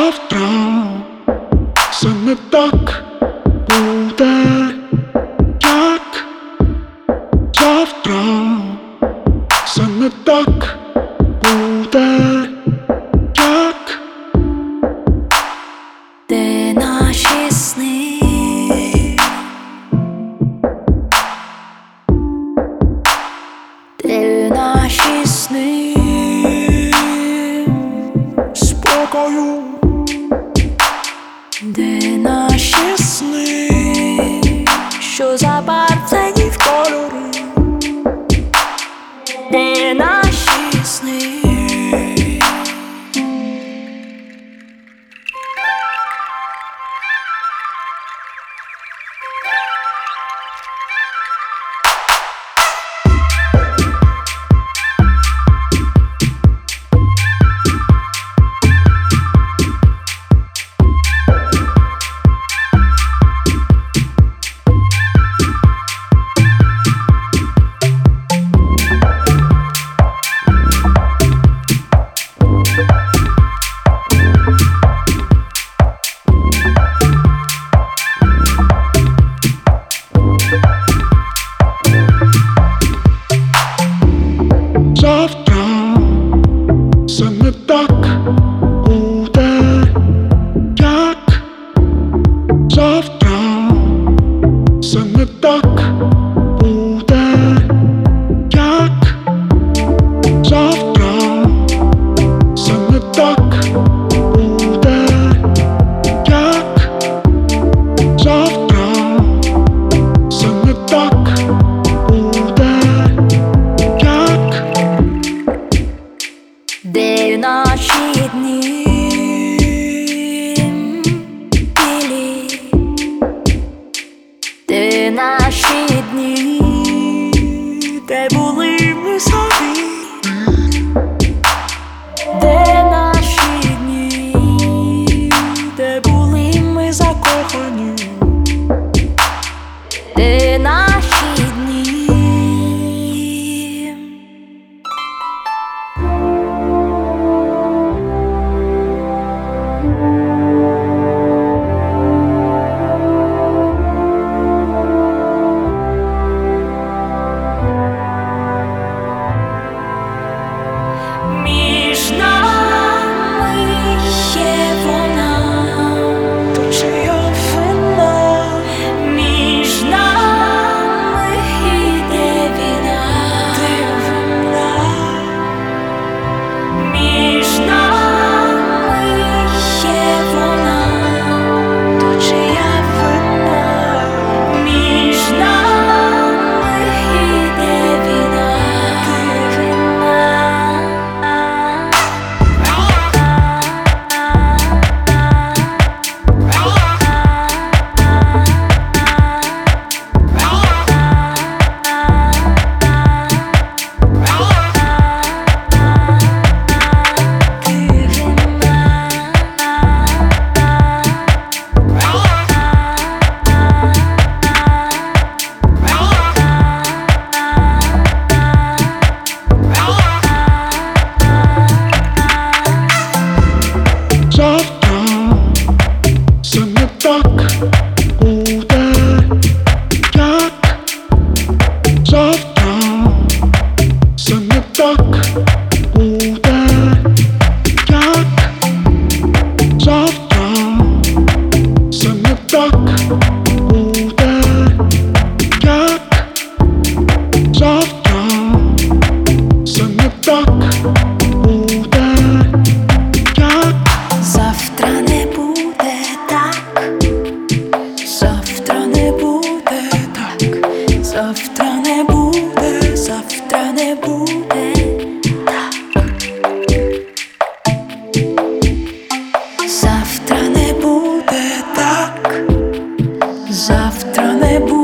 Завтра все не так буде, як завтра все не так буде, як де наші сни, де наші сни спокою, де наші сни, що забарвлені в кольори, де наші сни. завтра все не так буде, як завтра все не так буде, як завтра все не так буде, як завтра все не так буде, як Де наші дні білі, де наші дні, де були ми самі, де наші дні, де були ми закохані, де наші дні. Між нами є вона, то чия вина? Між нами йде війна, де вона? Між нами є вона, то чия вина? Між нами йде війна, де вина? завтра все не так буде, як завтра все не так буде, як завтра все не так буде, як завтра все не так буде, як Завтра не буде так, завтра не буде так, завтра не буде, завтра не буде так, завтра не буде так, завтра не буде.